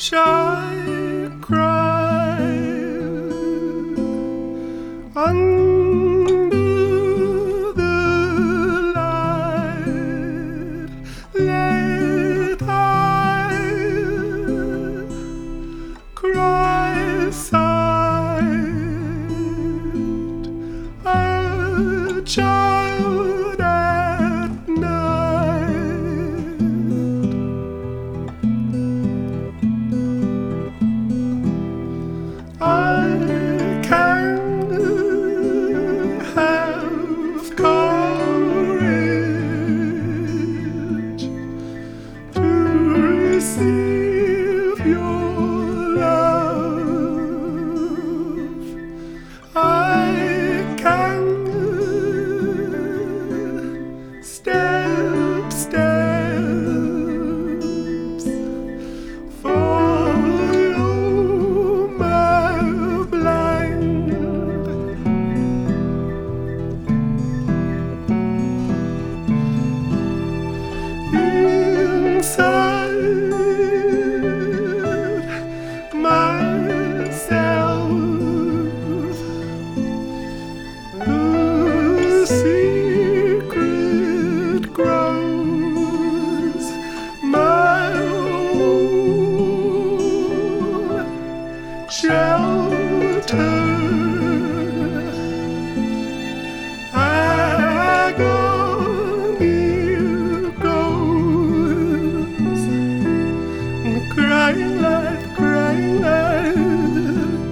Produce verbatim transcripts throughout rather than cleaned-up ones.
child cried under the light. Let I cry silent, a child at night. I can have courage to receive your love. I can step, steps follow my blind. Inside myself, the secret grows, my own shelter. Crying light, crying light.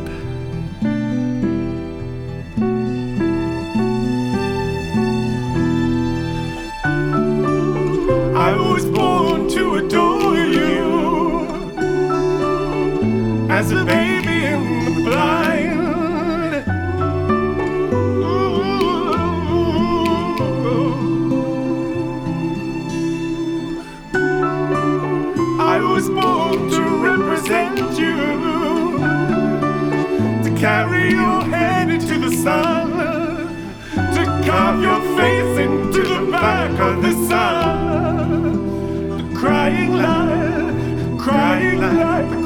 I was born to adore you, as a baby in the blind. I was born to represent you, to carry your head into the sun, to carve your face into the back of the sun. Crying light, crying light.